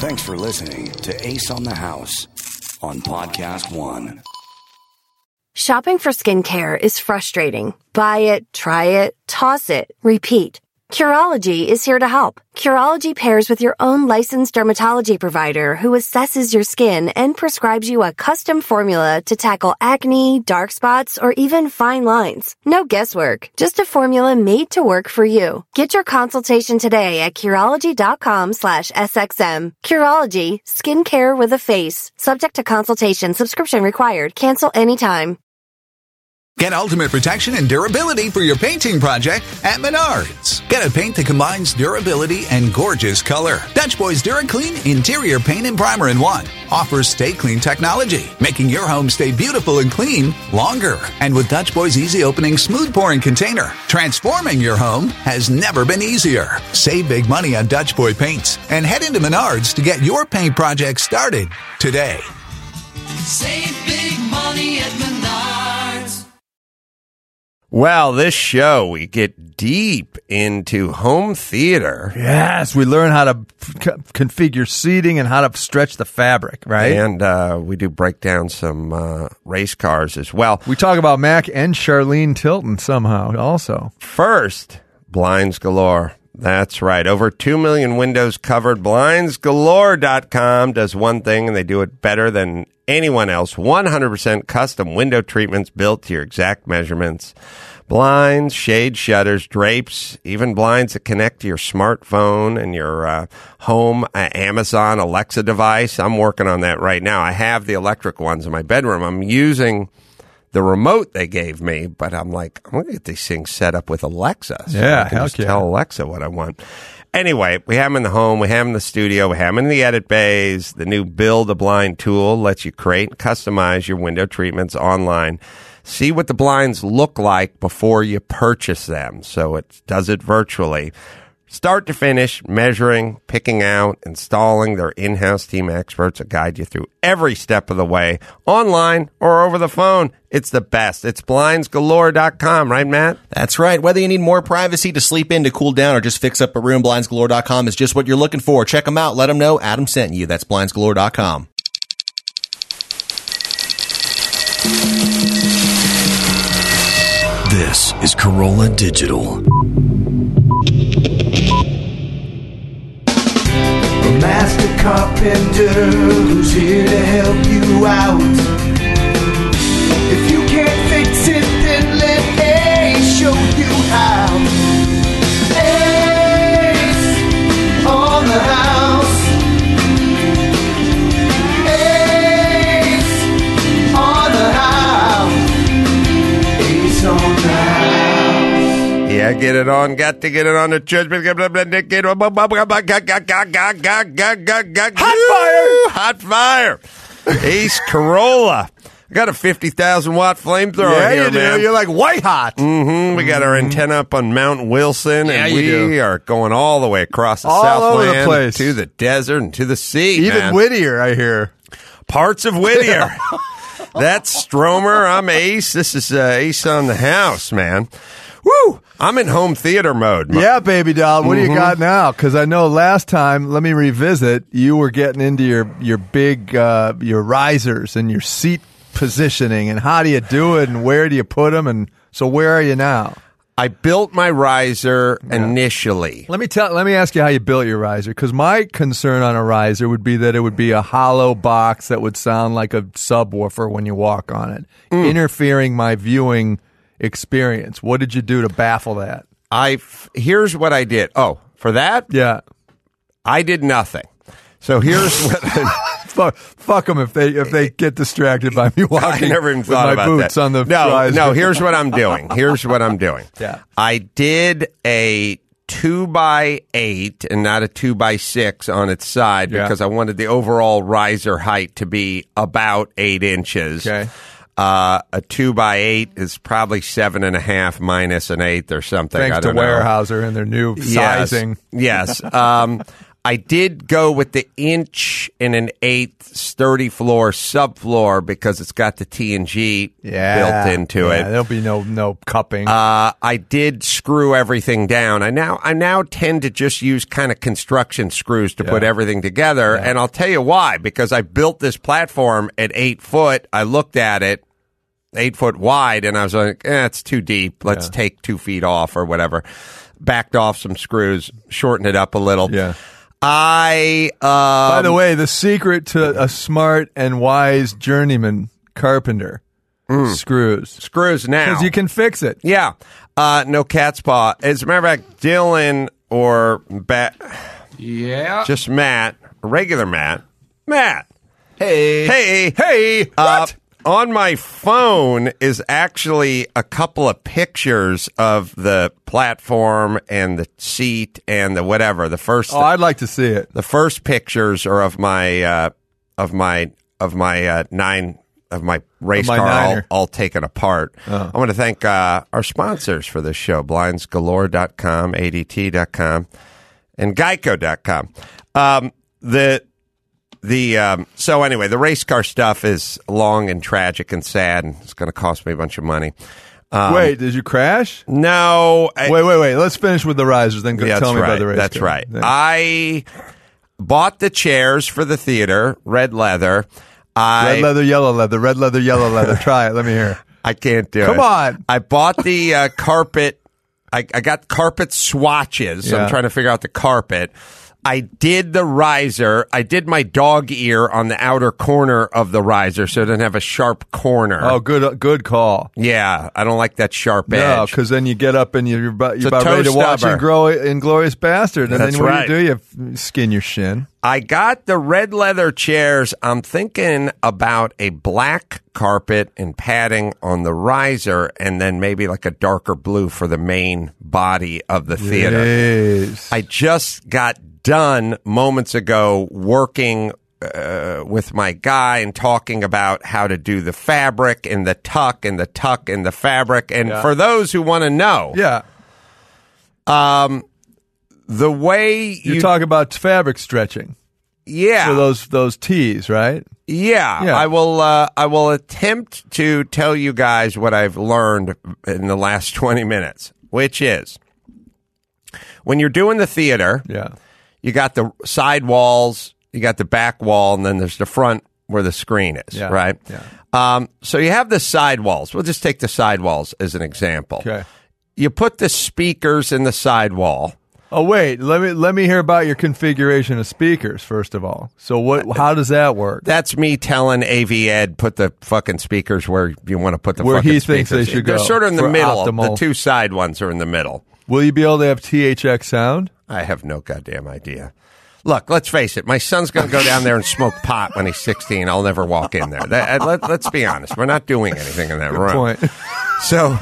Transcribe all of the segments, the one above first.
Thanks for listening to Ace on the House on Podcast One. Shopping for skincare is frustrating. Buy it, try it, toss it, repeat. Curology is here to help. Curology pairs with your own licensed dermatology provider who assesses your skin and prescribes you a custom formula to tackle acne, dark spots, or even fine lines. No guesswork, just a formula made to work for you. Get your consultation today at Curology.com/SXM. Curology, skincare with a face. Subject to consultation, subscription required. Cancel anytime. Get ultimate protection and durability for your painting project at Menards. Get a paint that combines durability and gorgeous color. Dutch Boy's DuraClean Interior Paint and Primer in One offers Stay Clean technology, making your home stay beautiful and clean longer. And with Dutch Boy's easy opening, smooth pouring container, transforming your home has never been easier. Save big money on Dutch Boy paints and head into Menards to get your paint project started today. Save big money at Menards. Well, this show, we get deep into home theater. Yes, we learn how to configure seating and how to stretch the fabric, right? And we do break down some race cars as well. We talk about Mac and Charlene Tilton somehow also. First, Blinds Galore. That's right. Over 2 million windows covered. BlindsGalore.com does one thing, and they do it better than anyone else. 100% custom window treatments built to your exact measurements. Blinds, shades, shutters, drapes, even blinds that connect to your smartphone and your home Amazon Alexa device. I'm working on that right now. I have the electric ones in my bedroom. I'm using the remote they gave me, but I'm like, I'm going to get these things set up with Alexa. So yeah, I can just tell Alexa what I want. Anyway, we have them in the home, we have them in the studio, we have them in the edit bays. The new Build a Blind tool lets you create and customize your window treatments online. See what the blinds look like before you purchase them. So it does it virtually. Start to finish, measuring, picking out, installing. Their in-house team experts will guide you through every step of the way, online or over the phone. It's the best. It's BlindsGalore.com, right, Matt? That's right. Whether you need more privacy to sleep in, to cool down, or just fix up a room, BlindsGalore.com is just what you're looking for. Check them out. Let them know Adam sent you. That's BlindsGalore.com. This is Corolla Digital. A master carpenter who's here to help you out. If you can't fix it, then let Ace show you how. Ace on the house. Ace on the house. Ace on the house. Yeah, get it on. Got to get it on the church. Hot fire. Ace Corolla. I got a 50,000 watt flamethrower here, you do. man. You're like white hot. We got our antenna up on Mount Wilson, and we are going all the way across the all Southland over the place. to the desert and to the sea. Even man. Whittier, I hear. Parts of Whittier. That's Stromer. I'm Ace. This is Ace on the House, man. Woo! I'm in home theater mode. Yeah, baby doll. What do you got now? Because I know last time, let me revisit, you were getting into your big, your risers and your seat positioning, and how do you do it, and where do you put them, and so where are you now? I built my riser initially. Let me ask you how you built your riser, because my concern on a riser would be that it would be a hollow box that would sound like a subwoofer when you walk on it, interfering my viewing experience. What did you do to baffle that? Here's what I did. Oh, for that? Yeah. I did nothing. So here's what fuck them if they get distracted by me walking. I never even with thought my about boots that. on the no, riser. no. Here's what I'm doing. Yeah. I did a 2x8 and not a 2x6 on its side because I wanted the overall riser height to be about 8 inches. Okay. A 2x8 is probably 7.5 minus an eighth or something. Thanks I don't to know. Weyerhaeuser and their new sizing. Yes. I did go with the 1.125" sturdy floor subfloor because it's got the T&G built into it. There'll be no cupping. I did screw everything down. I now tend to just use kind of construction screws to put everything together, and I'll tell you why. Because I built this platform at 8 foot. I looked at it 8 foot wide, and I was like, it's too deep. Let's take 2 feet off or whatever. Backed off some screws, shortened it up a little. Yeah. By the way, the secret to a smart and wise journeyman carpenter: screws. Screws now. Because you can fix it. Yeah. No cat's paw. As a matter of fact, Dylan or just Matt, regular Matt. Hey. What? On my phone is actually a couple of pictures of the platform and the seat and the whatever. The first. Oh, I'd like to see it. The first pictures are of my race car all taken apart. I want to thank our sponsors for this show: BlindsGalore.com, ADT.com, and Geico.com. So anyway, the race car stuff is long and tragic and sad, and it's going to cost me a bunch of money. Wait, did you crash? No. Wait. Let's finish with the risers, then tell me about the race car. That's right. I bought the chairs for the theater, red leather. Red leather, yellow leather, red leather, yellow leather. Try it. Let me hear. I can't do it. Come on. I bought the carpet. I got carpet swatches. So I'm trying to figure out the carpet. I did the riser. I did my dog ear on the outer corner of the riser so it doesn't have a sharp corner. Oh, good call. Yeah, I don't like that sharp edge. No, because then you get up and you're about ready to watch Inglourious Bastard, and then what do? You skin your shin. I got the red leather chairs. I'm thinking about a black carpet and padding on the riser, and then maybe like a darker blue for the main body of the theater. Yes. I just got done moments ago working with my guy and talking about how to do the fabric and the tuck and the tuck and the fabric. And for those who want to know, the way you talk about fabric stretching, so those tees, right? Yeah. I will attempt to tell you guys what I've learned in the last 20 minutes, which is when you're doing the theater, you got the side walls, you got the back wall, and then there's the front where the screen is, right? Yeah. So you have the side walls. We'll just take the side walls as an example. Okay. You put the speakers in the side wall. Oh, wait. Let me hear about your configuration of speakers, first of all. So how does that work? That's me telling AV Ed, put the fucking speakers where you want to put the where fucking he speakers. Thinks they should They're go. sort of in the middle. Optimal. The two side ones are in the middle. Will you be able to have THX sound? I have no goddamn idea. Look, let's face it. My son's going to go down there and smoke pot when he's 16. I'll never walk in there. Let's be honest. We're not doing anything in that room. Point. So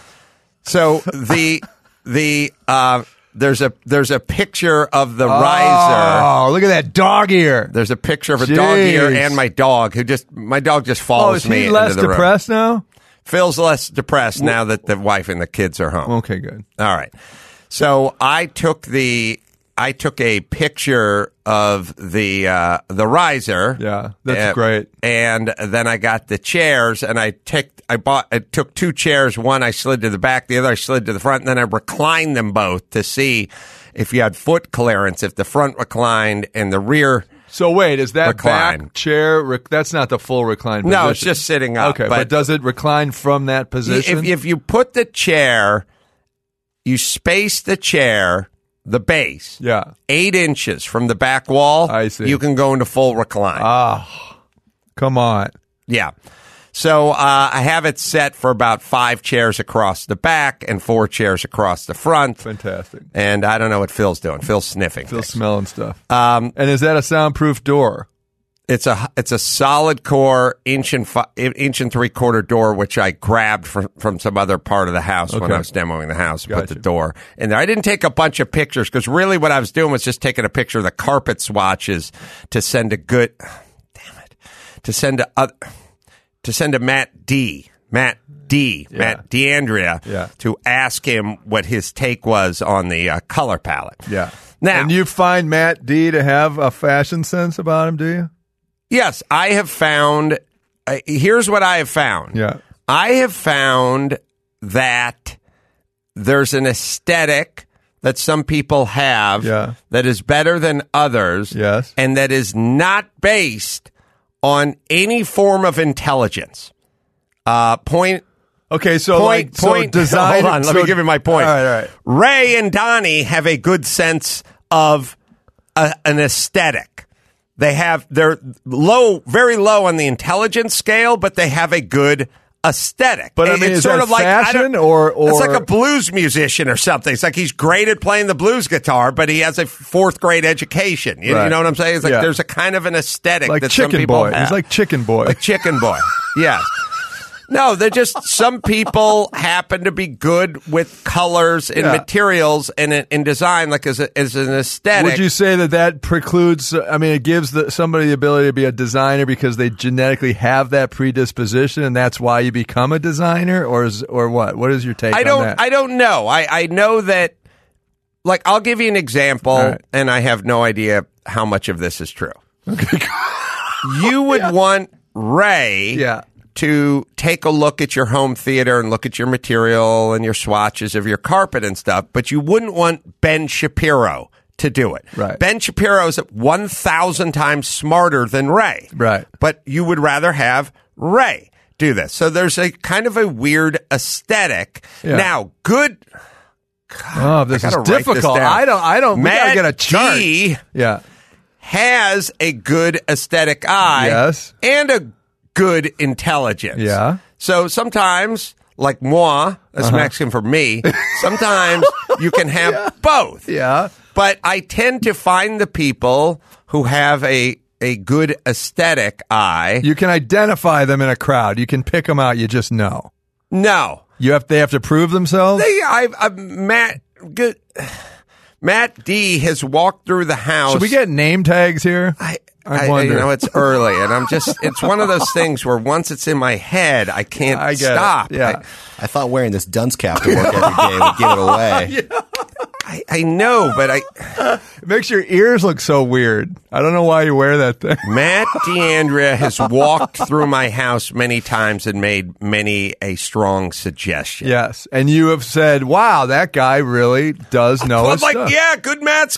there's a picture of the riser. Oh, look at that dog ear. There's a picture of a dog ear and my dog my dog just follows me into the room. Is he less depressed now? Phil's less depressed now that the wife and the kids are home. Okay, good. All right. So I took a picture of the riser. Yeah, that's great. And then I got the chairs, and I took 2 chairs. One I slid to the back, the other I slid to the front, and then I reclined them both to see if you had foot clearance, if the front reclined and the rear. So wait, is that recline. Back chair? That's not the full recline position. No, it's just sitting up. Okay, but does it recline from that position? If you put the chair, you space the chair. The base, 8 inches from the back wall. I see. You can go into full recline. Come on. Yeah. So I have it set for about 5 chairs across the back and 4 chairs across the front. Fantastic. And I don't know what Phil's doing. Phil's sniffing. Phil's smelling stuff. And is that a soundproof door? It's a solid core inch and 3/4 door, which I grabbed from some other part of the house when I was demoing the house. Put the door in there. I didn't take a bunch of pictures because really what I was doing was just taking a picture of the carpet swatches to send to Matt D'Andrea to ask him what his take was on the color palette. Yeah. Now, And you find Matt D to have a fashion sense about him, do you? yes, I have found. Here's what I have found. Yeah. I have found that there's an aesthetic that some people have Yeah. that is better than others, Yes. and that is not based on any form of intelligence. Okay, so design. Hold on, let me give you my point. All right. Ray and Donnie have a good sense of an aesthetic. They're very low on the intelligence scale, but they have a good aesthetic. But I mean, it's is sort that of like fashion or it's like a blues musician or something. It's like he's great at playing the blues guitar, but he has a 4th grade education. You Right. know what I'm saying? It's like Yeah. there's a kind of an aesthetic like that some Chicken people Boy. have. He's like Chicken Boy. Like Chicken Boy. Yes. No, they're just some people happen to be good with colors and materials and in design, like as an aesthetic. Would you say that precludes? I mean, it gives somebody the ability to be a designer because they genetically have that predisposition, and that's why you become a designer, or what? What is your take on that? I don't know. I know that. Like, I'll give you an example, right. and I have no idea how much of this is true. Okay. You would want Ray. Yeah. To take a look at your home theater and look at your material and your swatches of your carpet and stuff, but you wouldn't want Ben Shapiro to do it. Right. Ben Shapiro is 1,000 times smarter than Ray. Right. But you would rather have Ray do this. So there's a kind of a weird aesthetic. Yeah. Now, good. Oh, this is gotta write this difficult. down. I don't. We gotta Matt get a chart. D Yeah. has a good aesthetic eye. Yes. And a good intelligence. Yeah. So sometimes, like moi, that's Mexican for me, sometimes you can have both. Yeah. But I tend to find the people who have a good aesthetic eye. You can identify them in a crowd. You can pick them out. You just know. No. They have to prove themselves. Matt D has walked through the house. Should we get name tags here? I wonder. You know, it's early, and it's one of those things where once it's in my head, I can't I get stop. it. Yeah. I thought wearing this dunce cap to work every day would give it away. I know, but It makes your ears look so weird. I don't know why you wear that thing. Matt D'Andrea has walked through my house many times and made many a strong suggestion. Yes, and you have said, "Wow, that guy really does know I'm his like, stuff." yeah, good Matt's.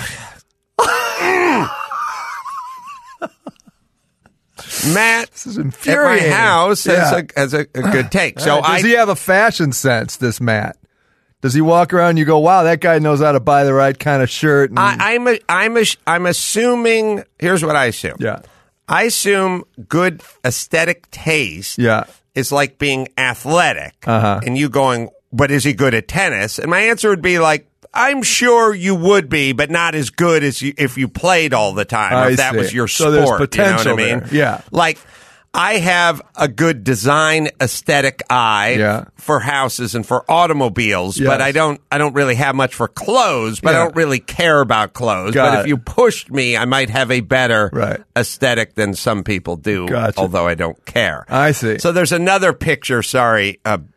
Matt This is at my infuriating. house Yeah. has a good take. So Does he have a fashion sense, this Matt? Does he walk around and you go, wow, that guy knows how to buy the right kind of shirt? And, I'm assuming. Here's what I assume. yeah. I assume good aesthetic taste. Yeah. is like being athletic, Uh-huh. and you going, but is he good at tennis? And my answer would be like, I'm sure you would be, but not as good as if you played all the time. Or I if that see. was your So sport. there's You know potential what I mean? there. Yeah. Like, I have a good design aesthetic eye Yeah. for houses and for automobiles, Yes. but I don't really have much for clothes, but Yeah. I don't really care about clothes. Got but it. if you pushed me, I might have a better Right. aesthetic than some people do, Gotcha. although I don't care. I see. So there's another picture. Sorry,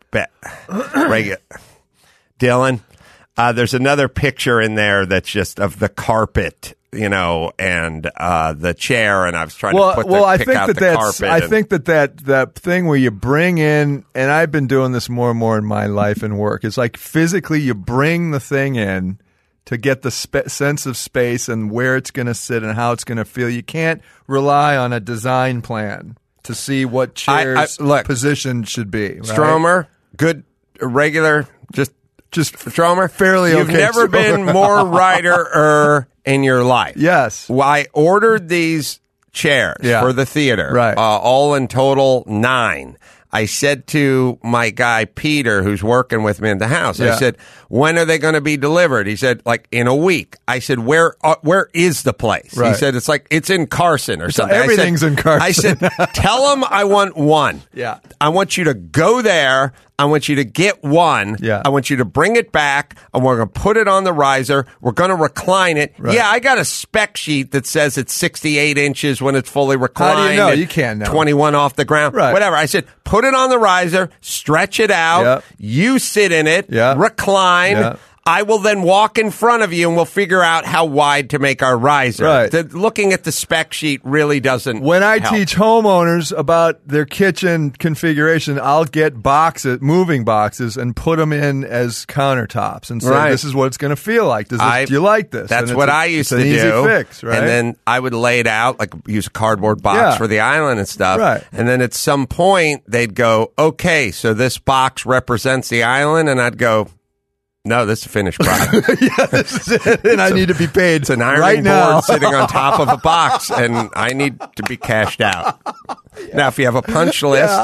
Dylan. There's another picture in there that's just of the carpet, you know, and the chair. And I was trying to pick out the carpet. I think that thing where you bring in, and I've been doing this more and more in my life and work. It's like physically you bring the thing in to get the sense of space and where it's going to sit and how it's going to feel. You can't rely on a design plan to see what chair's position should be. Right? Stromer, good, regular, just Stromer, fairly You've okay. never been more writer in your life. Yes. Well, I ordered these chairs for the theater. Right. All in total 9. I said to my guy, Peter, who's working with me in the house, I said, when are they going to be delivered? He said, like, in a week. I said, where is the place? Right. He said, it's in Carson or something. Everything's in Carson. I said, tell them I want one. Yeah. I want you to go there. I want you to get one. Yeah. I want you to bring it back, and we're going to put it on the riser. We're going to recline it. Right. Yeah, I got a spec sheet that says it's 68 inches when it's fully reclined. How do you know? and You can't know. 21 off the ground. Right. Whatever. I said, put it on the riser, stretch it out. Yep. You sit in it, Yep. recline. Yep. I will then walk in front of you and we'll figure out how wide to make our riser. Right. Looking at the spec sheet really doesn't When I help. teach homeowners about their kitchen configuration, I'll get moving boxes, and put them in as countertops and say, Right. this is what it's going to feel like. Do you like this? That's And what it's I used to it's an do. easy fix, right? And then I would lay it out, like use a cardboard box Yeah. for the island and stuff. Right. And then at some point, they'd go, okay, so this box represents the island. And I'd go, no, this is a finished product. this is it, and I need to be paid It's an ironing right now. board sitting on top of a box, and I need to be cashed out. Now, if you have a punch list,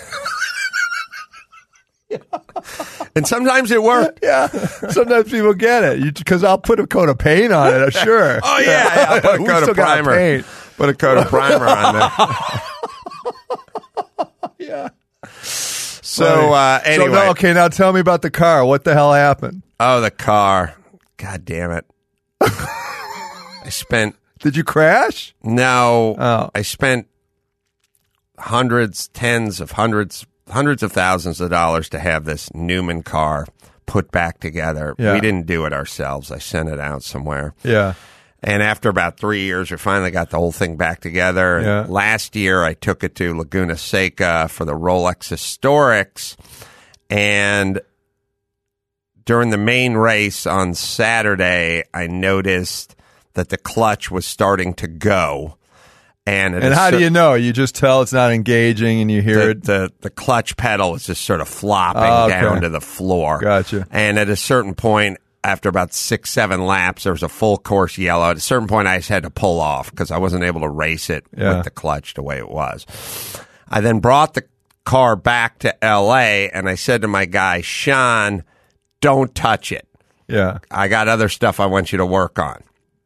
and sometimes it works. Yeah, sometimes people get it because I'll put a coat of paint on it. Sure. Oh yeah, I'll put a We coat still of got primer. paint. Put a coat of primer on there. Yeah. So anyway, now tell me about the car. What the hell happened? oh, the car. God damn it! I spent Did you crash? no. Oh. I spent hundreds of thousands of dollars to have this Newman car put back together. Yeah. We didn't do it ourselves. I sent it out somewhere. Yeah. And after about 3 years, we finally got the whole thing back together. And Yeah. last year, I took it to Laguna Seca for the Rolex Historics. And during the main race on Saturday, I noticed that the clutch was starting to go. And how do you know? You just tell it's not engaging, and you hear it. the clutch pedal was just sort of flopping Oh, okay. down to the floor. Gotcha. And at a certain point, after about 6-7 laps, there was a full course yellow. At a certain point, I just had to pull off because I wasn't able to race it Yeah. with the clutch the way it was. I then brought the car back to L.A., and I said to my guy, Sean, don't touch it. Yeah. I got other stuff I want you to work on.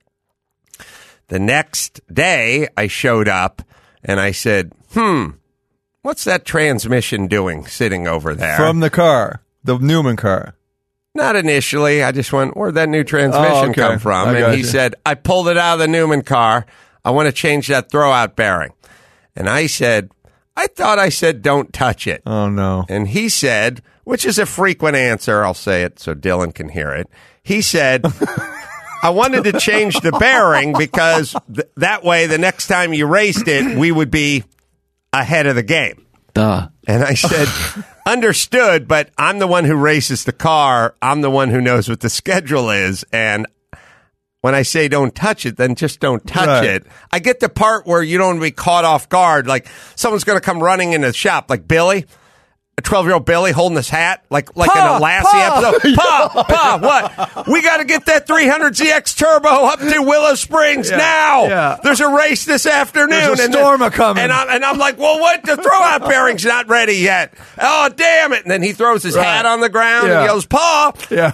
The next day, I showed up, and I said, what's that transmission doing sitting over there? From the car, the Newman car. Not initially. I just went, where'd that new transmission okay. come from? I And he gotcha. said, I pulled it out of the Newman car. I want to change that throwout bearing. And I said, I thought I said don't touch it. Oh, no. And he said, which is a frequent answer, I'll say it so Dylan can hear it. He said, I wanted to change the bearing because that way the next time you raced it, we would be ahead of the game. Duh. And I said, understood, but I'm the one who races the car. I'm the one who knows what the schedule is. And when I say don't touch it, then just don't touch Right. it. I get the part where you don't be caught off guard. Like someone's going to come running in the shop, like Billy, a 12-year-old Billy holding his hat, like in a Lassie episode. Pa, what? We got to get that 300ZX Turbo up to Willow Springs now. yeah. There's a race this afternoon. There's a And storm a-coming. And I'm like, well, what? The throwout bearing's not ready yet. Oh, damn it. And then he throws his hat on the ground Yeah. and yells, Pa. Yeah.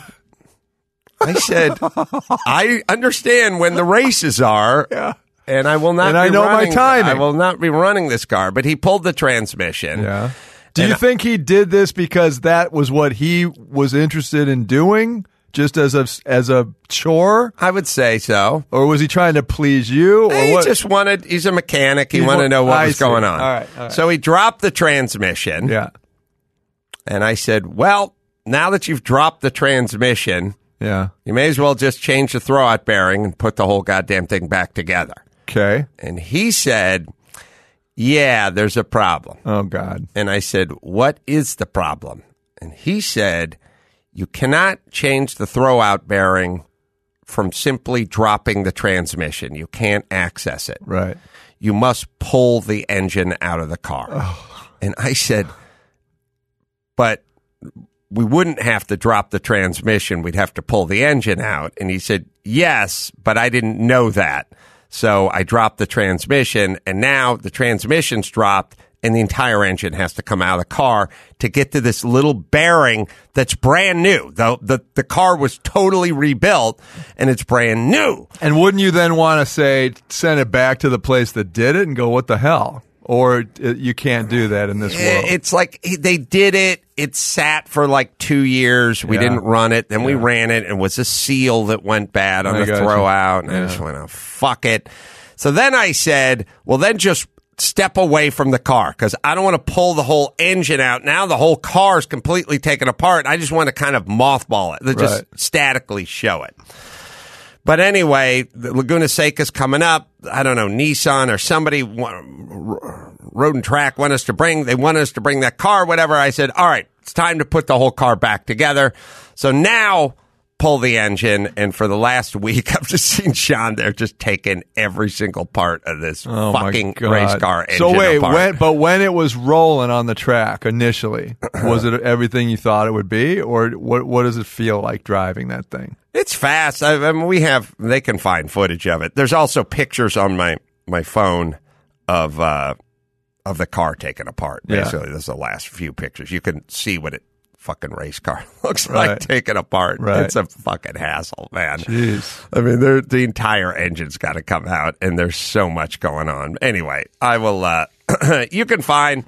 I said, I understand when the races are. Yeah. And I will not And be I know my running, timing. I will not be running this car. But he pulled the transmission. Yeah. Do you think he did this because that was what he was interested in doing, just as a chore, I would say so. or was he trying to please you? Or He what? just wanted, he's a mechanic. He He's wanted to know what I was see. going on. All right. So he dropped the transmission. Yeah. And I said, well, now that you've dropped the transmission, Yeah. you may as well just change the throwout bearing and put the whole goddamn thing back together. Okay. And he said, yeah, there's a problem. Oh God. And I said, what is the problem? And he said, you cannot change the throwout bearing from simply dropping the transmission. You can't access it. Right. You must pull the engine out of the car. And I said, but we wouldn't have to drop the transmission. We'd have to pull the engine out. And he said, yes, but I didn't know that. So I dropped the transmission, and now the transmission's dropped, and the entire engine has to come out of the car to get to this little bearing that's brand new. The car was totally rebuilt, and it's brand new. And wouldn't you then want to send it back to the place that did it and go, what the hell? Or you can't do that in this world. It's like they did it. It sat for like 2 years. We Yeah. didn't run it. Then we ran it. It was a seal that went bad on I the gotcha. throwout. And I just went, oh, fuck it. So then I said, well, then just step away from the car because I don't want to pull the whole engine out. Now the whole car is completely taken apart. I just want to kind of mothball it, just statically show it. But anyway, the Laguna Seca's coming up. I don't know, Nissan or somebody, Road and Track want us to bring that car, whatever. I said, all right, it's time to put the whole car back together. So now pull the engine, and for the last week, I've just seen Sean there just taking every single part of this fucking race car engine apart. When it was rolling on the track initially, was it everything you thought it would be, or what does it feel like driving that thing? It's fast. I mean, they can find footage of it. There's also pictures on my phone of the car taken apart. Basically, this is the last few pictures. You can see what it fucking race car looks like taken apart. It's a fucking hassle, man. Jeez. I mean, the entire engine's got to come out, and there's so much going on. Anyway, I will. You can find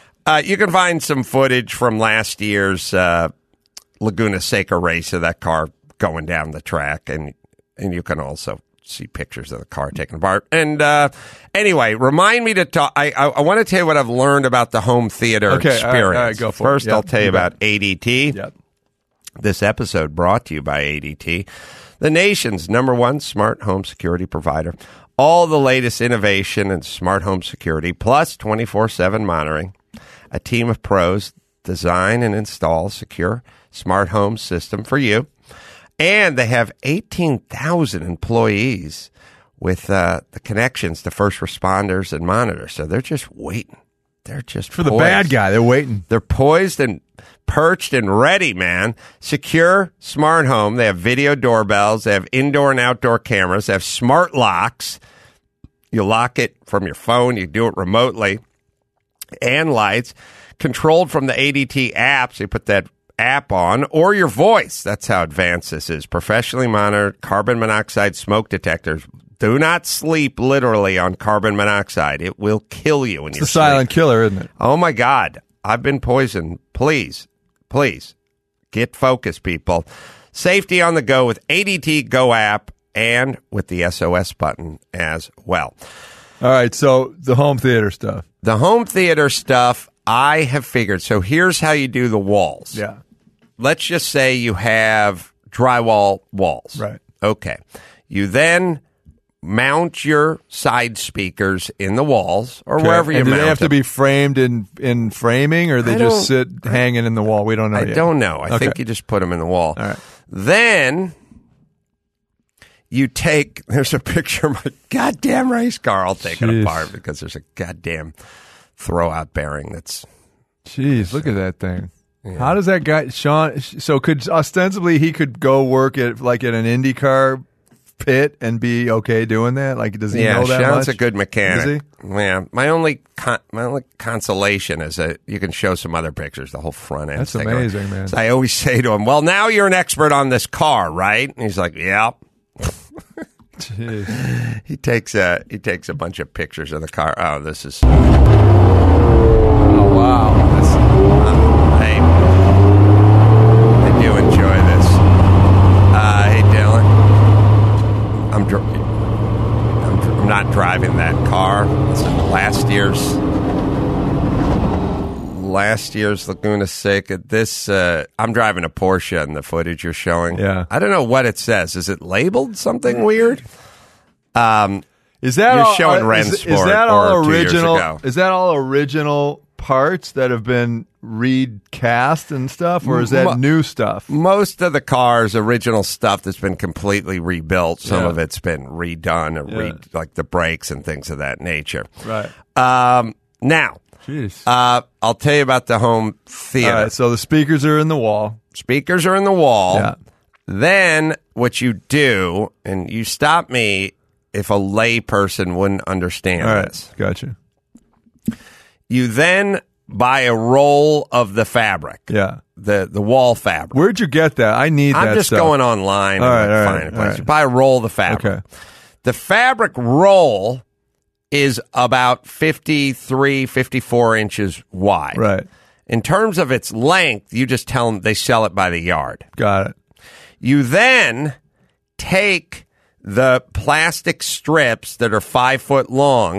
some footage from last year's Laguna Seca race of that car going down the track, and you can also see pictures of the car taken apart. And anyway, remind me to talk. I want to tell you what I've learned about the home theater experience. All right, go for First, it. Yep, I'll tell you about ADT. Yep. This episode brought to you by ADT, the nation's #1 smart home security provider. All the latest innovation in smart home security, plus 24/7 monitoring. A team of pros design and install a secure smart home system for you. And they have 18,000 employees with the connections to first responders and monitors. So they're just waiting. They're just for the bad guy. They're waiting. They're poised and perched and ready, man. Secure smart home. They have video doorbells. They have indoor and outdoor cameras. They have smart locks. You lock it from your phone. You do it remotely. And lights. Controlled from the ADT app. So you put that app on, or your voice. That's how advanced this is. Professionally monitored carbon monoxide smoke detectors. Do not sleep literally on carbon monoxide. It will kill you when you sleep. It's the silent killer, isn't it? Oh my God. I've been poisoned. Please get focused, people. Safety on the go with ADT Go app and with the SOS button as well. All right. So the home theater stuff. The home theater stuff, I have figured. So here's how you do the walls. Yeah. Let's just say you have drywall walls. Right. Okay. You then mount your side speakers in the walls or wherever you and mount do they have them. to be framed in framing, or they just sit hanging in the wall? We don't know yet. I don't know. I think you just put them in the wall. All right. Then you take, there's a picture of my goddamn race car. I'll take it apart because there's a goddamn throwout bearing that's... Jeez, look at that thing. Yeah. How does that guy, Sean, so ostensibly he could go work at an IndyCar pit and be okay doing that? Like, does he know that Sean's much? a good mechanic. Is he? Yeah. My only consolation is that you can show some other pictures, the whole front end. That's amazing, man. So I always say to him, well, now you're an expert on this car, right? And he's like, yeah. Jeez. He takes a bunch of pictures of the car. Oh, this is... Oh, wow. I do enjoy this. Hey, Dylan. I'm not driving that car. It's last year's Laguna Seca. This I'm driving a Porsche in the footage you're showing. Yeah. I don't know what it says. Is it labeled something weird? Is that you're all, showing is that all original? Is that all original parts that have been recast and stuff, or is that new stuff? Most of the cars, original stuff that's been completely rebuilt. Some of it's been redone, or like the brakes and things of that nature. Right. Now, jeez. I'll tell you about the home theater. All right, so the speakers are in the wall. Speakers are in the wall. Yeah. Then what you do, and you stop me if a lay person wouldn't understand this. Gotcha. You then buy a roll of the fabric. Yeah. The wall fabric. Where'd you get that? I need that I'm just stuff. going online and find a place. Right. You buy a roll of the fabric. Okay. The fabric roll is about 53, 54 inches wide. Right. In terms of its length, you just tell them they sell it by the yard. Got it. You then take the plastic strips that are 5 foot long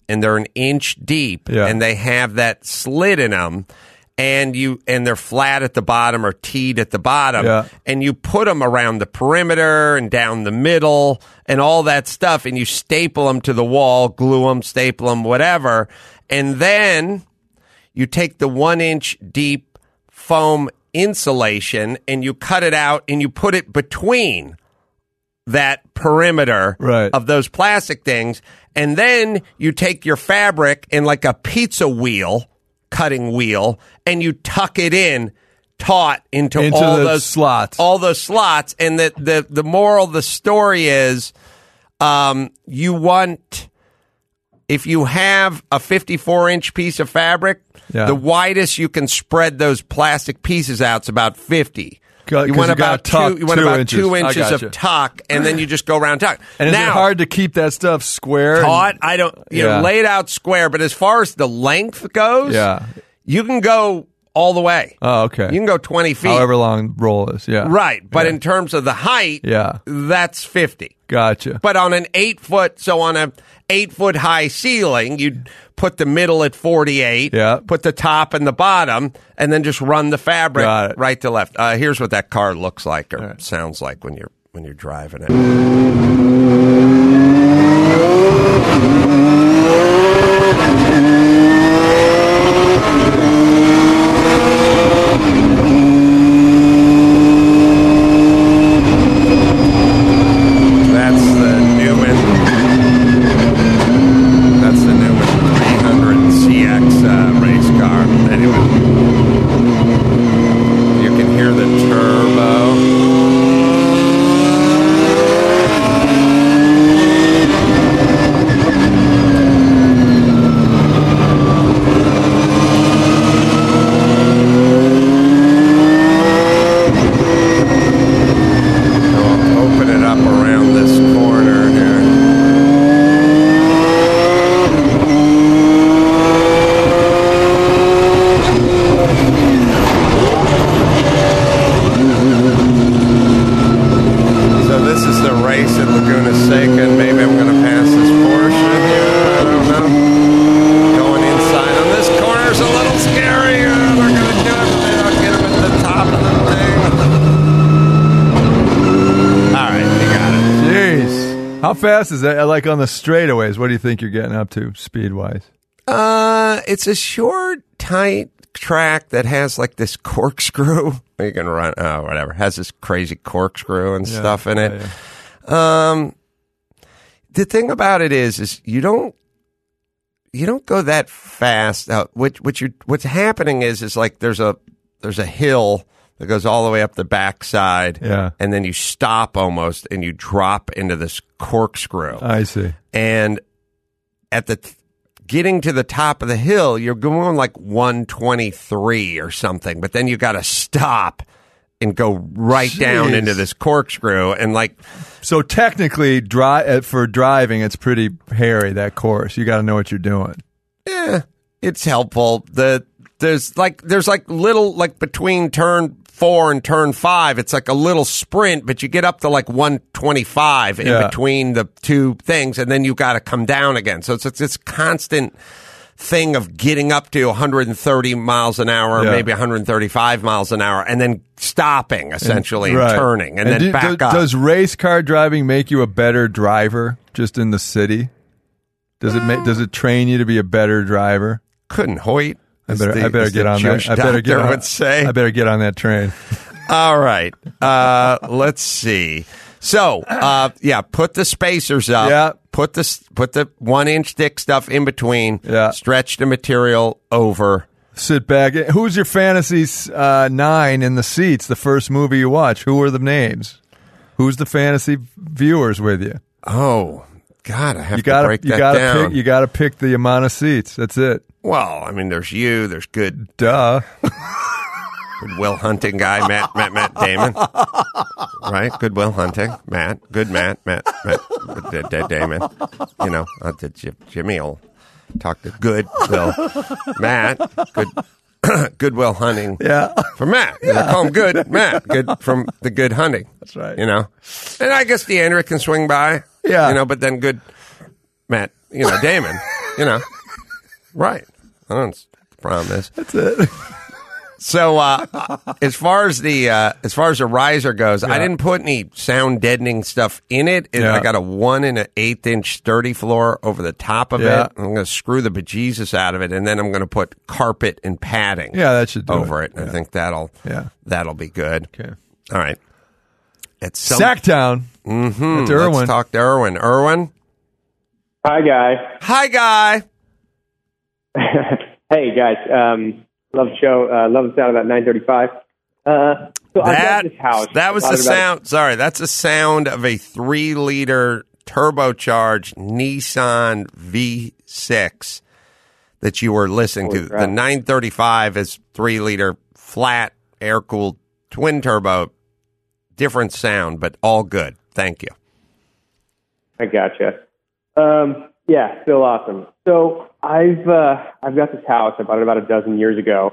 and they're an inch deep, and they have that slit in them, and they're flat at the bottom or teed at the bottom, and you put them around the perimeter and down the middle and all that stuff, and you staple them to the wall, glue them, staple them, whatever, and then you take the 1 inch deep foam insulation and you cut it out and you put it between that perimeter of those plastic things, and then you take your fabric and like a pizza wheel, cutting wheel, and you tuck it in taut into all those slots. And the moral of the story is, you want, if you have a 54-inch piece of fabric, the widest you can spread those plastic pieces out is about 50. You want about 2 inches of tuck, and then you just go around tuck. And is it hard to keep that stuff square? Taut, I don't. Lay it out square, but as far as the length goes, you can go all the way. Oh, okay. You can go 20 feet, however long roll is. Yeah, right. But in terms of the height, that's 50. Gotcha. But on an 8-foot, on a 8-foot high ceiling, you'd put the middle at 48, put the top and the bottom, and then just run the fabric right to left. Here's what that car looks like or sounds like when you're driving it. How fast is that? Like on the straightaways, what do you think you're getting up to speed-wise? It's a short, tight track that has like this corkscrew. You can run, whatever. Has this crazy corkscrew and stuff in it. The thing about it is you don't go that fast. What's happening is like there's a hill that goes all the way up the backside, and then you stop almost, and you drop into this corkscrew. I see. And at getting to the top of the hill, you're going like 123 or something, but then you got to stop and go right down into this corkscrew, and like. So technically, for driving, it's pretty hairy, that course. You got to know what you're doing. Yeah, it's helpful. There's little, like between turn 4 and turn 5, it's like a little sprint, but you get up to like 125 in between the two things, and then you got to come down again. So it's this constant thing of getting up to 130 miles an hour, maybe 135 miles an hour, and then stopping essentially and turning, and then back up. Does race car driving make you a better driver just in the city? Does it train you to be a better driver? Couldn't Hoyt. I better get on that. I better get on that train. All right. Let's see. So, put the spacers up. Yeah. Put the 1 inch thick stuff in between. Yeah. Stretch the material over. Sit back. Who's your fantasy 9 in the seats? The first movie you watch. Who are the names? Who's the fantasy viewers with you? Oh God, I have to break that down. You got to pick the amount of seats. That's it. Well, I mean, there's you. There's good. Duh. Good Will Hunting guy, Matt Damon. Right? Good Will Hunting. Matt. Good Matt Damon. You know, Jimmy will talk to good Will. Matt. Good Will Hunting. Yeah. From Matt. Yeah. They call him Good Matt. Good from the Good Hunting. That's right. You know? And I guess Deandra can swing by. Yeah. You know, but then good Matt, Damon. Right. I don't promise. That's it. So, as far as the riser goes, I didn't put any sound deadening stuff in it. I got a 1 1/8 inch sturdy floor over the top of it. I'm going to screw the bejesus out of it, and then I'm going to put carpet and padding. Yeah, that should do over it. Yeah. I think that'll be good. Okay. All right. It's Sacktown. Mm-hmm. That's Irwin. Let's talk to Irwin. Irwin. Hi, guy. Hi, guy. Hey, guys. Love the show. Love the sound of that 935. So I got this house. That was the sound. Sorry, that's the sound of a 3-liter turbocharged Nissan V6 that you were listening to. Crap. The 935 is 3-liter flat air-cooled twin turbo. Different sound, but all good. Thank you. I gotcha. Yeah, still awesome. So I've got this house. I bought it about a dozen years ago.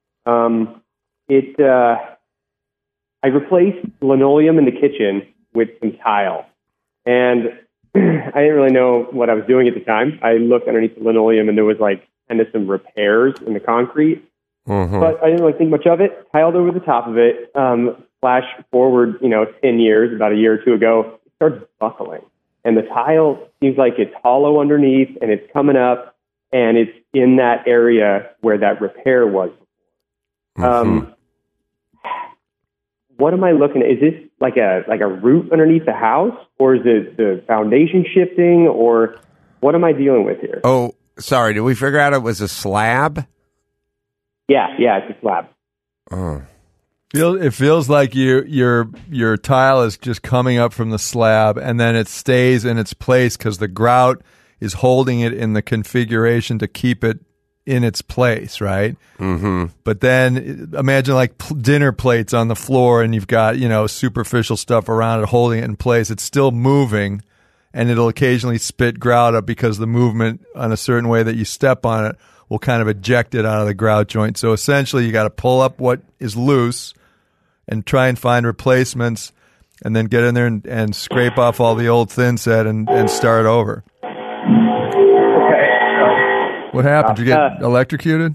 I replaced linoleum in the kitchen with some tile, and I didn't really know what I was doing at the time. I looked underneath the linoleum, and there was like kind of some repairs in the concrete, but I didn't really think much of it. Tiled over the top of it. Flash forward, 10 years, about a year or two ago, it starts buckling. And the tile seems like it's hollow underneath, and it's coming up, and it's in that area where that repair was. What am I looking at? Is this like a root underneath the house, or is it the foundation shifting, or what am I dealing with here? Oh, sorry. Did we figure out it was a slab? Yeah, it's a slab. Oh. It feels like your tile is just coming up from the slab, and then it stays in its place because the grout is holding it in the configuration to keep it in its place, right? Mm-hmm. But then imagine like dinner plates on the floor, and you've got superficial stuff around it holding it in place. It's still moving, and it'll occasionally spit grout up because the movement on a certain way that you step on it will kind of eject it out of the grout joint. So essentially, you got to pull up what is loose and try and find replacements, and then get in there and scrape off all the old thin set and start over. Okay. What happened? Did you get electrocuted?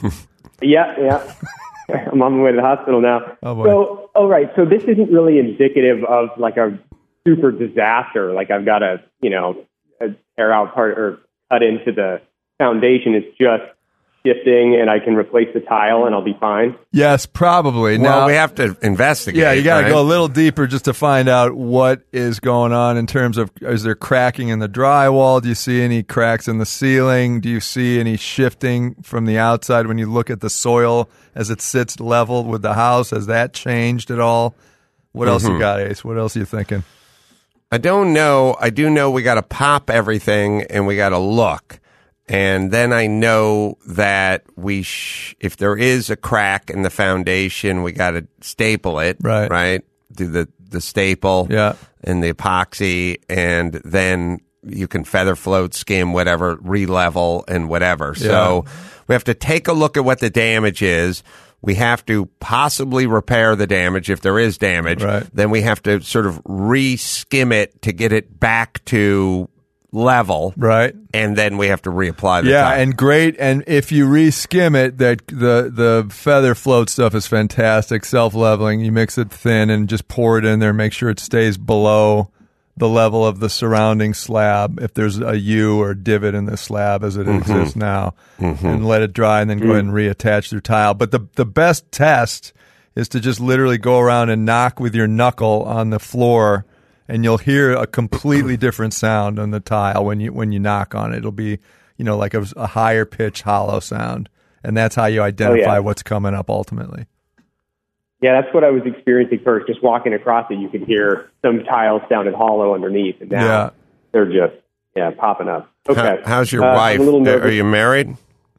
Yeah. I'm on my way to the hospital now. Oh, boy. So, all right. So this isn't really indicative of like a super disaster. Like I've got to, tear out part or cut into the foundation. It's just shifting, and I can replace the tile, and I'll be fine. Yes, probably. Well, now, we have to investigate. Yeah, you got to right? go a little deeper just to find out what is going on in terms of, is there cracking in the drywall? Do you see any cracks in the ceiling? Do you see any shifting from the outside when you look at the soil as it sits level with the house? Has that changed at all? What else you got, Ace? What else are you thinking? I don't know. I do know we got to pop everything, and we got to look. And then I know that if there is a crack in the foundation, we got to staple it, right? Do the staple and the epoxy, and then you can feather float, skim, whatever, re-level and whatever. Yeah. So we have to take a look at what the damage is. We have to possibly repair the damage if there is damage. Right. Then we have to sort of re-skim it to get it back to level, right? And then we have to reapply the tile. and great. And if you re-skim it, that the feather float stuff is fantastic. Self-leveling, you mix it thin and just pour it in there. Make sure it stays below the level of the surrounding slab. If there's a U or divot in the slab as it exists now, and let it dry, and then go ahead and reattach your tile. But the best test is to just literally go around and knock with your knuckle on the floor, and you'll hear a completely different sound on the tile when you knock on it. It'll be, like a higher pitch hollow sound. And that's how you identify what's coming up ultimately. Yeah, that's what I was experiencing first. Just walking across it, you could hear some tiles sounded hollow underneath. And now they're just, popping up. Okay. How's your wife? Are you married?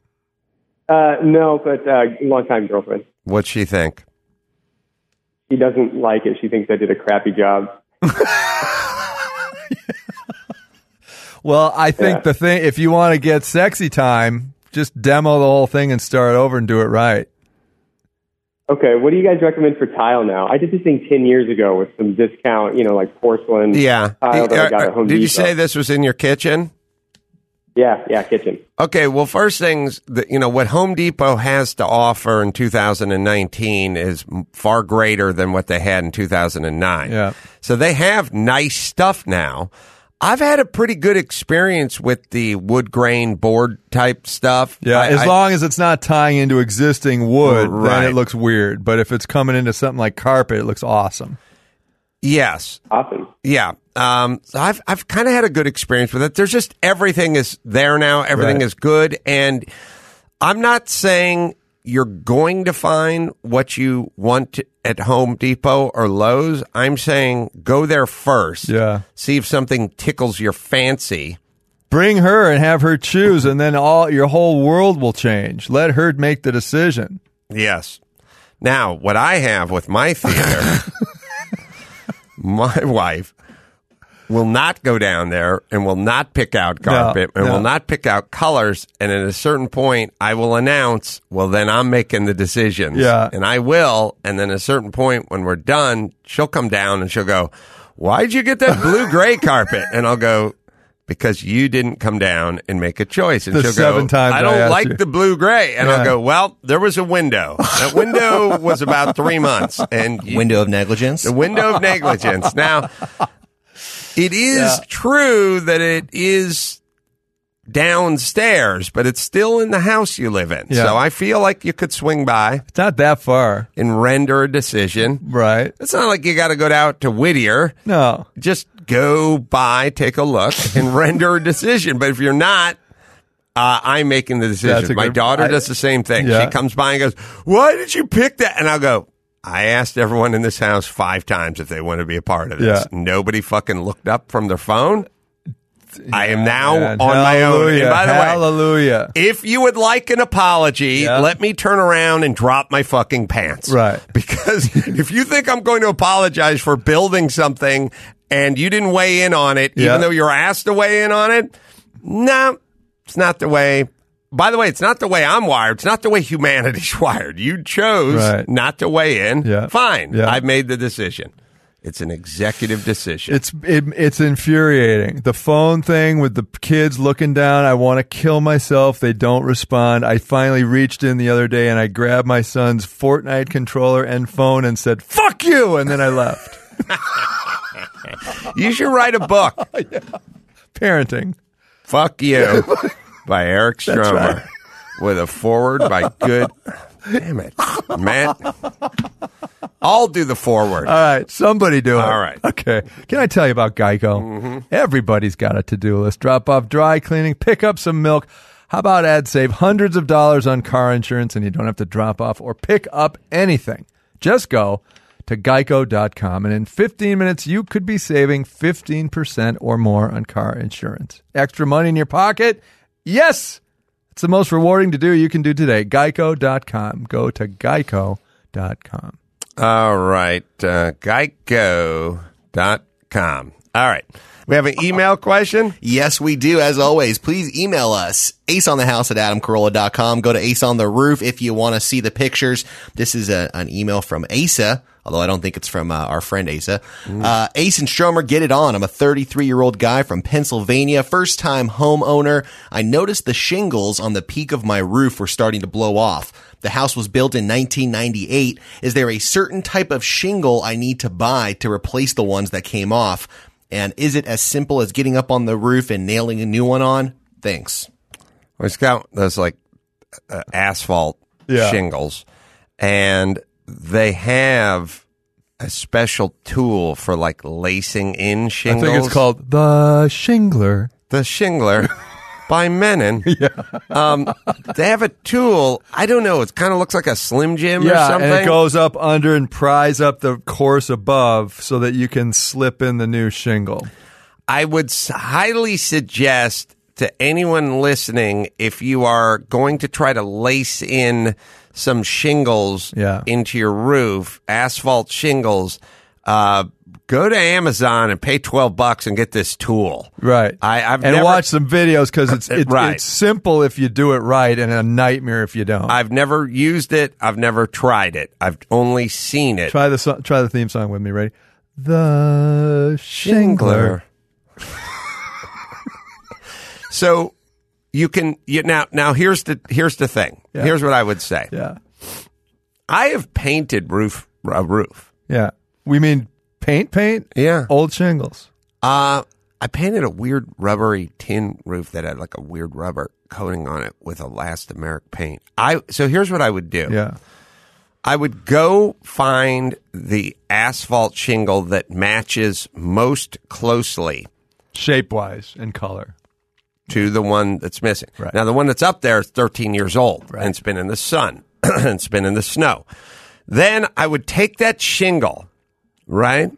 No, but long-time girlfriend. What'd she think? She doesn't like it. She thinks I did a crappy job. Well, I think the thing, if you want to get sexy time, just demo the whole thing and start over and do it right. Okay, what do you guys recommend for tile now? I did this thing 10 years ago with some discount, like porcelain tile that I got at Home Depot. Did you say this was in your kitchen? Yeah, kitchen. Okay, well, first things, what Home Depot has to offer in 2019 is far greater than what they had in 2009. Yeah. So they have nice stuff now. I've had a pretty good experience with the wood grain board type stuff. Yeah, as long as it's not tying into existing wood, Right. then it looks weird. But if it's coming into something like carpet, it looks awesome. Yes. Awesome. Yeah. So I've kind of had a good experience with it. There's just everything is there now. Everything Right. is good. And I'm not saying you're going to find what you want at Home Depot or Lowe's. I'm saying go there first. Yeah. See if something tickles your fancy. Bring her and have her choose, and then your whole world will change. Let her make the decision. Yes. Now, what I have with my theater, my wife will not go down there and will not pick out carpet and will not pick out colors. And at a certain point, I will announce, well, then I'm making the decisions. Yeah. And I will. And then at a certain point, when we're done, she'll come down and she'll go, why'd you get that blue-gray carpet? And I'll go, because you didn't come down and make a choice. And The she'll 7 go, times I I don't asked like you. the blue-gray. And Yeah. I'll go, well, there was a window. That window was about 3 months. And Window of negligence. the window of negligence. Now, it is true that it is downstairs, but it's still in the house you live in. Yeah. So I feel like you could swing by It's not that far. and render a decision. Right. It's not like you got to go out to Whittier. No. Just go by, take a look, and render a decision. But if you're not, I'm making the That's decision. a My good- daughter does the same thing. Yeah. She comes by and goes, why did you pick that? And I'll go, I asked everyone in this house 5 times if they want to be a part of this. Yeah. Nobody fucking looked up from their phone. I am now Yeah, on my own. hallelujah, And by the way, hallelujah. if you would like an apology, Yeah. let me turn around and drop my fucking pants. Right. Because if you think I'm going to apologize for building something and you didn't weigh in on it, Yeah. even though you're asked to weigh in on it, no, it's not the way. By the way, it's not the way I'm wired. It's not the way humanity's wired. You chose Right. not to weigh in. Yeah. Fine. Yeah. I've made the decision. It's an executive decision. It's infuriating. The phone thing with the kids looking down. I want to kill myself. They don't respond. I finally reached in the other day and I grabbed my son's Fortnite controller and phone and said, "Fuck you!" And then I left. You should write a book. Parenting. Fuck You by Eric Stromer right. with a forward by good. Damn it, Matt. I'll do the forward. All right, somebody do it. All right. Okay. Can I tell you about Geico? Mm-hmm. Everybody's got a to-do list. Drop off dry cleaning, pick up some milk. How about save hundreds of dollars on car insurance and you don't have to drop off or pick up anything. Just go to geico.com and in 15 minutes you could be saving 15% or more on car insurance. Extra money in your pocket? Yes! It's the most rewarding to do you can do today. Geico.com. Go to geico.com. All right. Geico.com. All right. We have an email question. Yes, we do. As always, please email us, aceonthehouse@adamcarolla.com. Go to Ace on the Roof if you want to see the pictures. This is an email from Asa, although I don't think it's from our friend Asa. Ace and Stromer, get it on. I'm a 33-year-old guy from Pennsylvania, first-time homeowner. I noticed the shingles on the peak of my roof were starting to blow off. The house was built in 1998. Is there a certain type of shingle I need to buy to replace the ones that came off? And is it as simple as getting up on the roof and nailing a new one on? Thanks. It's got those like asphalt shingles, and they have a special tool for like lacing in shingles. I think it's called the Shingler. The Shingler by Menon. They have a tool. I don't know. It kind of looks like a Slim Jim or something. And it goes up under and pries up the course above so that you can slip in the new shingle. I would highly suggest to anyone listening, if you are going to try to lace in some shingles into your roof, asphalt shingles, go to Amazon and pay $12 and get this tool. Right. I've and never, watch some videos because it's Right. it's simple if you do it right and a nightmare if you don't. I've never used it. I've never tried it. I've only seen it. Try the theme song with me. Ready? The Shingler. So now here's the thing. Yeah. Here's what I would say. Yeah. I have painted a roof. Yeah. We mean paint? Yeah. Old shingles. I painted a weird rubbery tin roof that had like a weird rubber coating on it with elastomeric paint. So here's what I would do. Yeah. I would go find the asphalt shingle that matches most closely Shape-wise and color. to the one that's missing. Right. Now, the one that's up there is 13 years old, and it's been in the sun, and it's been in the snow. Then I would take that shingle, right?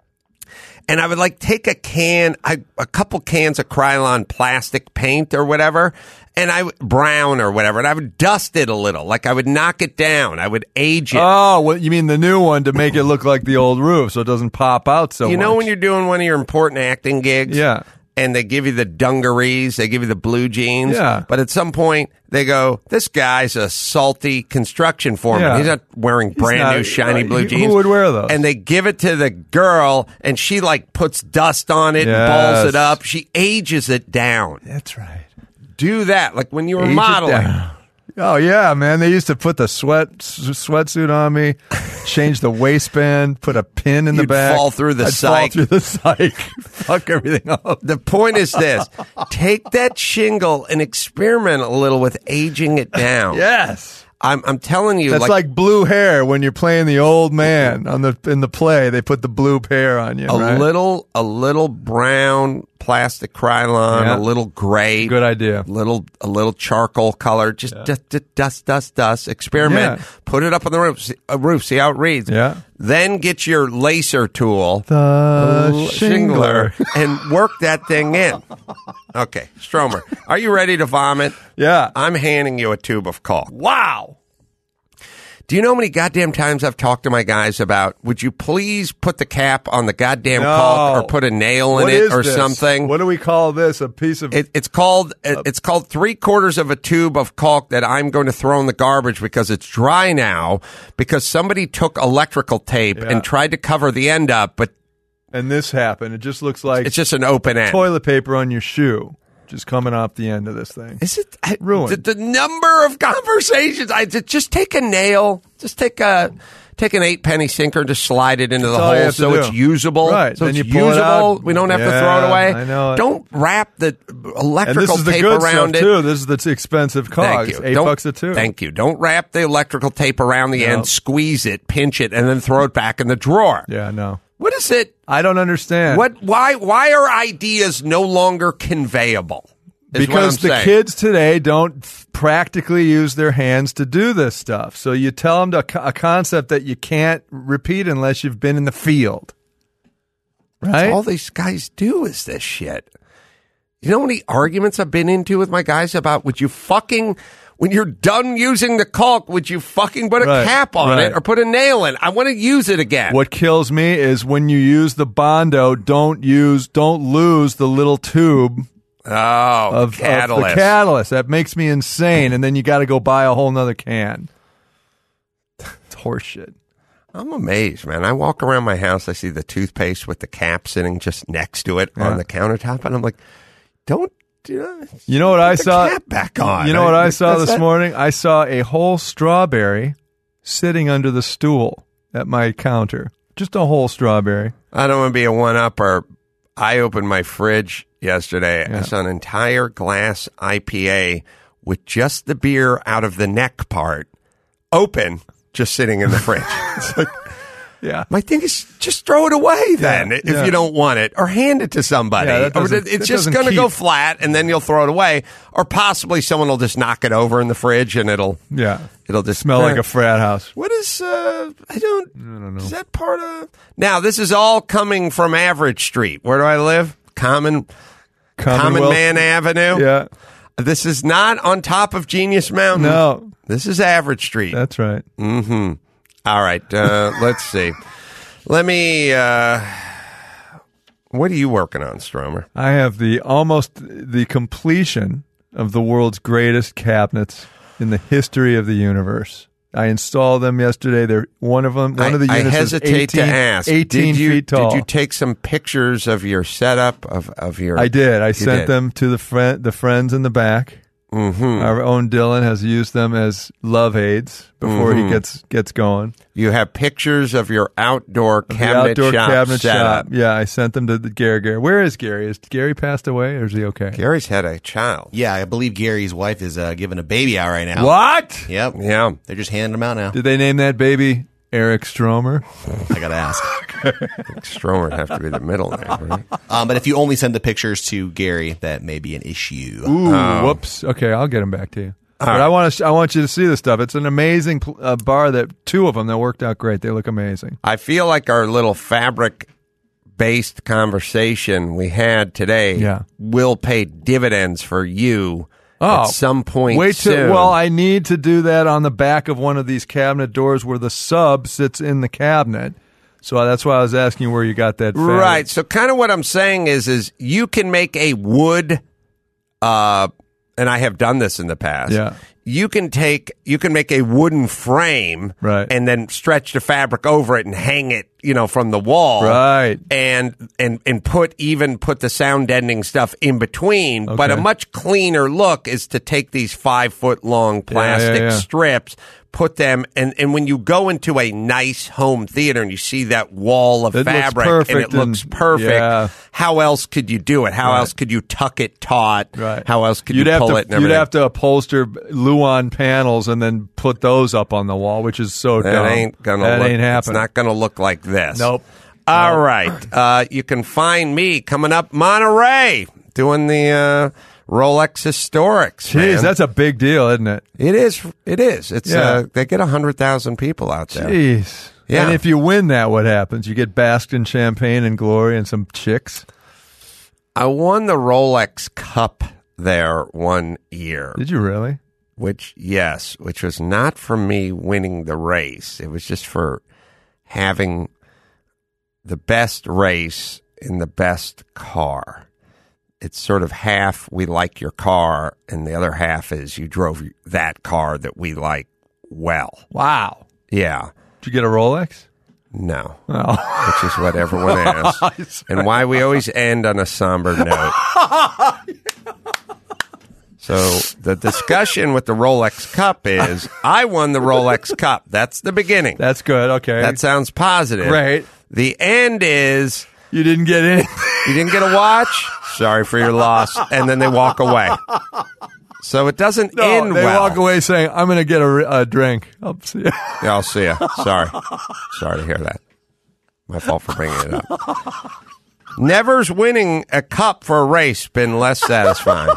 And I would like take a couple cans of Krylon plastic paint or whatever, and brown or whatever, and I would dust it a little. Like I would knock it down. I would age it. Oh, well, you mean the new one to make it look like the old roof so it doesn't pop out so much. You know when you're doing one of your important acting gigs? Yeah. And they give you the dungarees, they give you the blue jeans. Yeah. But at some point, they go, this guy's a salty construction foreman. Yeah. He's not wearing brand new shiny blue jeans. Who would wear those? And they give it to the girl, and she like puts dust on it and Yes. balls it up. She ages it down. That's right. Do that, like when you were Age it modeling. down. Oh, yeah, man. They used to put the sweatsuit on me, change the waistband, put a pin in the You'd back. fall through the I'd psych. fall through the psych. Fuck everything up. The point is this. Take that shingle and experiment a little with aging it down. Yes. I'm telling you. That's like blue hair when you're playing the old man in the play. They put the blue hair on you. a little brown plastic Krylon, Yeah. a little gray. Good idea. A little charcoal color. Just dust. Experiment. Yeah. Put it up on the roof. See how it reads. Yeah. Then get your lacer tool. The shingler, shingler. and work that thing in. Okay, Stromer, are you ready to vomit? Yeah. I'm handing you a tube of caulk. Wow. Do you know how many goddamn times I've talked to my guys about, would you please put the cap on the goddamn caulk or put a nail in What it is or this? something? What do we call this? A piece of... It's called 3/4 of a tube of caulk that I'm going to throw in the garbage because it's dry now because somebody took electrical tape and tried to cover the end up, but And this happened. It just looks like it's just an open end. toilet paper on your shoe, just coming off the end of this thing. Is it ruined? The number of conversations. Just take a nail. Just take an 8-penny sinker and just slide it into the all you hole have to so do. it's usable. Right. So Then it's you pull it usable. out. We don't have to Yeah, throw it away. I know it. Don't wrap the And electrical this is the tape good around stuff, it. too. This is the expensive Thank cogs. you. $8 a tube. Thank you. Don't wrap the electrical tape around the end, squeeze it, pinch it, and then throw it back in the drawer. Yeah, no. What is it? I don't understand. Why are ideas no longer conveyable? is what Because I'm the saying. kids today don't practically use their hands to do this stuff. So you tell them a concept that you can't repeat unless you've been in the field. Right? All these guys do is this shit. You know how many arguments I've been into with my guys about when you're done using the caulk, would you fucking put a cap on it or put a nail in? I want to use it again. What kills me is when you use the Bondo, don't lose the little tube of catalyst. the catalyst. That makes me insane. And then you got to go buy a whole nother can. It's horseshit. I'm amazed, man. I walk around my house, I see the toothpaste with the cap sitting just next to it on the countertop, and I'm like, you know what I saw? Cap back on. You know what I saw That's this morning? I saw a whole strawberry sitting under the stool at my counter. Just a whole strawberry. I don't want to be a one-upper. I opened my fridge yesterday. I saw an entire glass IPA with just the beer out of the neck part open, just sitting in the fridge. It's like, my thing is just throw it away then if you don't want it, or hand it to somebody. Yeah, It's just going to go flat, and then you'll throw it away, or possibly someone will just knock it over in the fridge, and it'll just smell like a frat house. What is I don't know. Is that part of? Now this is all coming from Average Street. Where do I live? Common Man Avenue. Yeah. This is not on top of Genius Mountain. No. This is Average Street. That's right. Mm-hmm. All right. Let's see. Let me. What are you working on, Stromer? I have almost the completion of the world's greatest cabinets in the history of the universe. I installed them yesterday. They're one of the units I is hesitate 18, to ask. 18 feet tall. Did you take some pictures of your setup of your? I did. I You sent did. them to the friends in the back. Our own Dylan has used them as love aids before he gets going. You have pictures of your outdoor The cabinet outdoor shop cabinet setup. shop. Yeah, I sent them to the Gary. Where is Gary? Is Gary passed away or is he okay? Gary's had a child. Yeah, I believe Gary's wife is giving a baby out right now. What? Yep. Yeah. They're just handing them out now. Did they name that baby Eric Stromer? I got to ask. Stromer would have to be the middle name, right? But if you only send the pictures to Gary, that may be an issue. Ooh, whoops. Okay, I'll get him back to you. But I want you to see this stuff. It's an amazing bar that two of them that worked out great. They look amazing. I feel like our little fabric-based conversation we had today will pay dividends for you at some point soon. Well, I need to do that on the back of one of these cabinet doors where the sub sits in the cabinet. So that's why I was asking where you got that fabric. Right. So kind of what I'm saying is you can make a wood, and I have done this in the past. Yeah. You can make a wooden frame, right, and then stretch the fabric over it and hang it, from the wall, right, and put the sound deadening stuff in between. Okay. But a much cleaner look is to take these 5-foot long plastic strips, put them, and when you go into a nice home theater and you see that wall of fabric and it looks perfect, how else could you do it? How else could you tuck it taut? Right. How else could you pull it? And you'd have to upholster Luan panels and then put those up on the wall, which is so dumb. That ain't happening. It's not going to look like this. Nope. All right. You can find me coming up Monterey doing the Rolex Historics. Jeez, man. that's a big deal, isn't it? It is. It's they get 100,000 people out there. Jeez. Yeah. And if you win that, what happens? You get basked in champagne and glory and some chicks? I won the Rolex Cup there one year. Did you really? Which was not for me winning the race. It was just for having the best race in the best car. It's sort of half we like your car, and the other half is you drove that car that we like well. Wow. Yeah. Did you get a Rolex? No. Oh. Which is what everyone asks. And why we always end on a somber note. So the discussion with the Rolex Cup is, I won the Rolex Cup. That's the beginning. That's good. Okay. That sounds positive. Right. The end is... You didn't get in. You didn't get a watch? Sorry for your loss. And then they walk away. So it doesn't end they well. walk away saying, I'm going to get a drink. I'll see you. Yeah, I'll see you. Sorry to hear that. My fault for bringing it up. Never's winning a cup for a race been less satisfying.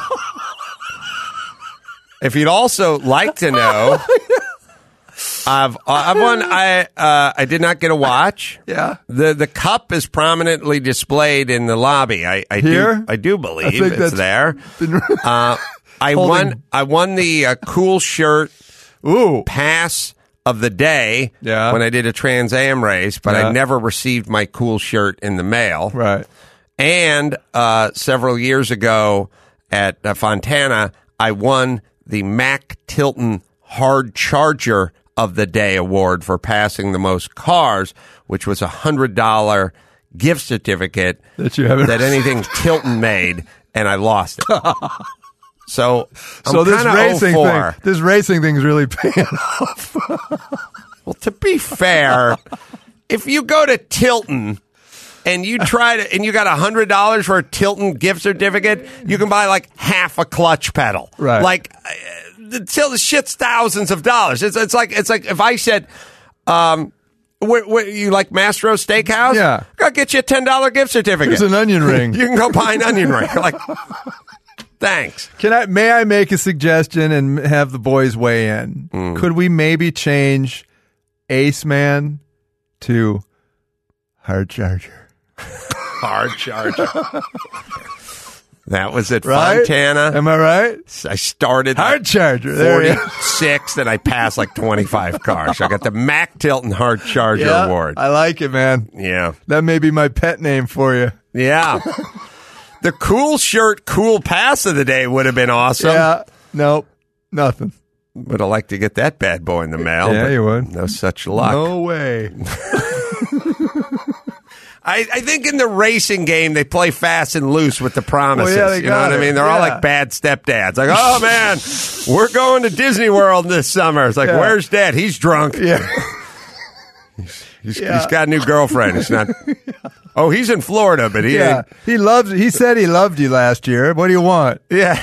If you'd also like to know, I've won. I did not get a watch. Yeah. The cup is prominently displayed in the lobby. I do believe it's there. I won the cool shirt pass of the day when I did a Trans Am race, but I never received my cool shirt in the mail. Right. And several years ago at Fontana, I won the Mack Tilton Hard Charger of the Day award for passing the most cars, which was $100 gift certificate that anything Tilton made, and I lost it. So this racing thing's really paying off. Well, to be fair, if you go to Tilton and you and you got $100 for a Tilton gift certificate, you can buy like half a clutch pedal. Right. Like the shit's thousands of dollars. It's like if I said, you like Mastro Steakhouse? Yeah. I'll get you a $10 gift certificate. Here's an onion ring. You can go buy an onion ring. Like, thanks. May I make a suggestion and have the boys weigh in? Could we maybe change Ace Man to Hard Charger? Hard Charger. That was at Right? Fontana. Am I right? I started Hard Charger. There you go. 46, and I passed like 25 cars. I got the Mack Tilton Hard Charger Award. I like it, man. Yeah. That may be my pet name for you. Yeah. The cool shirt, cool pass of the day would have been awesome. Yeah. Nope. Nothing. Would have liked to get that bad boy in the mail. Yeah, but you would. No such luck. No way. I think in the racing game, they play fast and loose with the promises. Well, yeah, they you know what I mean? They're all like bad stepdads. Like, oh, man, we're going to Disney World this summer. It's like, where's Dad? He's drunk. Yeah. He's got a new girlfriend. It's not. Oh, he's in Florida, but he loves. He said he loved you last year. What do you want? Yeah.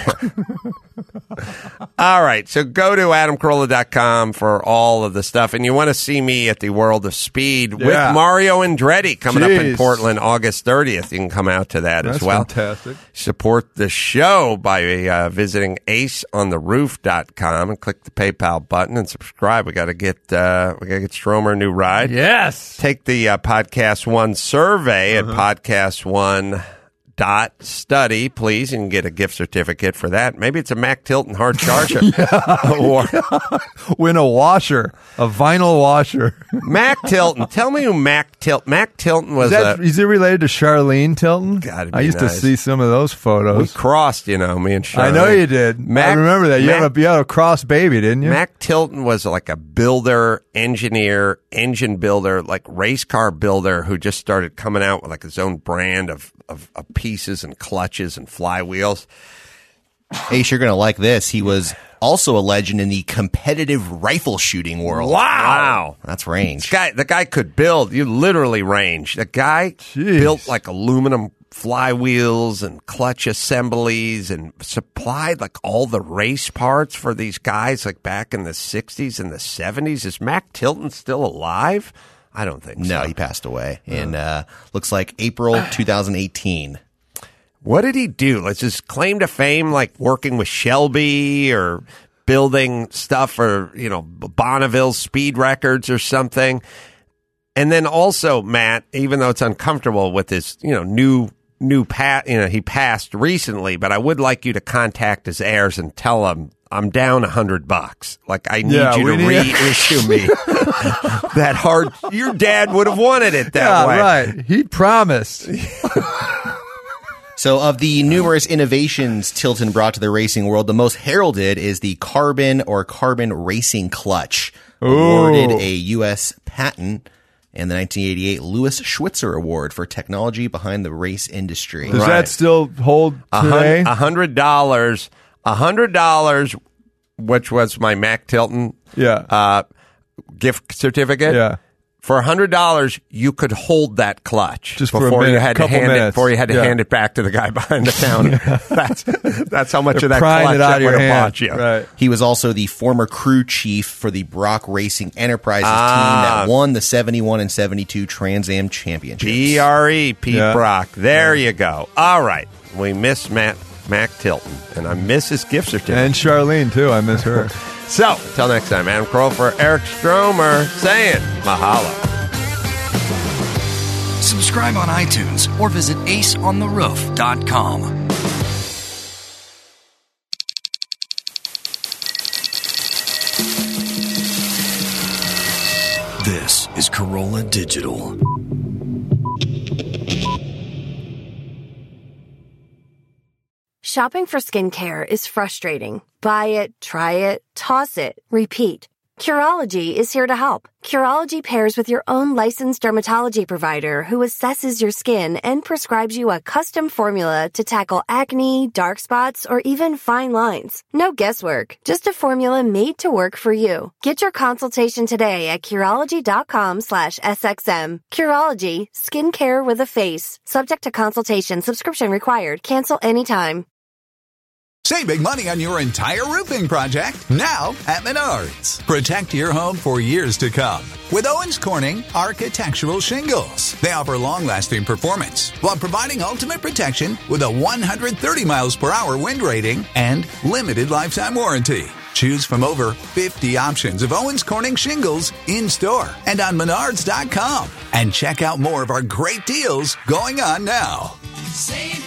All right. So go to AdamCarolla.com for all of the stuff. And you want to see me at the World of Speed with Mario Andretti coming up in Portland August 30th. You can come out to that as well. Fantastic. Support the show by visiting aceontheroof.com and click the PayPal button and subscribe. We got to get Stromer a new ride. Yes. Take the Podcast One survey at podcastone.study, please, and get a gift certificate for that. Maybe it's a Mac Tilton hard charger. Win a washer, a vinyl washer. Mac Tilton. Tell me who Mac Tilton was. Is he related to Charlene Tilton? Gotta I used to see some of those photos. We crossed, me and Charlene. I know you did. I remember that. You had a cross baby, didn't you? Mac Tilton was like a builder, engineer, engine builder, like race car builder who just started coming out with like his own brand of pieces and clutches and flywheels. Ace, you're going to like this. He was also a legend in the competitive rifle shooting world. Wow. That's range. The guy could build. You literally range. The guy built like aluminum flywheels and clutch assemblies and supplied like all the race parts for these guys like back in the 60s and the 70s. Is Mac Tilton still alive? I don't think so. No, he passed away in, looks like April 2018. What did he do? Let's just claim to fame, like working with Shelby or building stuff for, Bonneville speed records or something. And then also, Matt, even though it's uncomfortable with his, he passed recently, but I would like you to contact his heirs and tell them I'm down $100. Like, I need you to reissue me that hard. Your dad would have wanted it that way. Right. He promised. So of the numerous innovations Tilton brought to the racing world, the most heralded is the carbon racing clutch, awarded a U.S. patent and the 1988 Louis Schwitzer Award for technology behind the race industry. Does that still hold today? $100, which was my Mac Tilton gift certificate. Yeah. For $100, you could hold that clutch just before you had to hand it back to the guy behind the counter. That's how much of that clutch that would have bought you. Right. He was also the former crew chief for the Brock Racing Enterprises team that won the 71 and 72 Trans Am championships. BRE, Pete Brock. There you go. All right. We miss Mac Tilton, and I miss his gift certificate. And Charlene, too. I miss her. So, until next time, Adam Carolla for Eric Stromer saying mahalo. Subscribe on iTunes or visit aceontheroof.com. This is Corolla Digital. Shopping for skincare is frustrating. Buy it, try it, toss it, repeat. Curology is here to help. Curology pairs with your own licensed dermatology provider who assesses your skin and prescribes you a custom formula to tackle acne, dark spots, or even fine lines. No guesswork, just a formula made to work for you. Get your consultation today at Curology.com/SXM. Curology, skincare with a face. Subject to consultation, subscription required. Cancel anytime. Save big money on your entire roofing project now at Menards. Protect your home for years to come with Owens Corning Architectural Shingles. They offer long-lasting performance while providing ultimate protection with a 130 miles per hour wind rating and limited lifetime warranty. Choose from over 50 options of Owens Corning shingles in-store and on Menards.com. And check out more of our great deals going on now. Save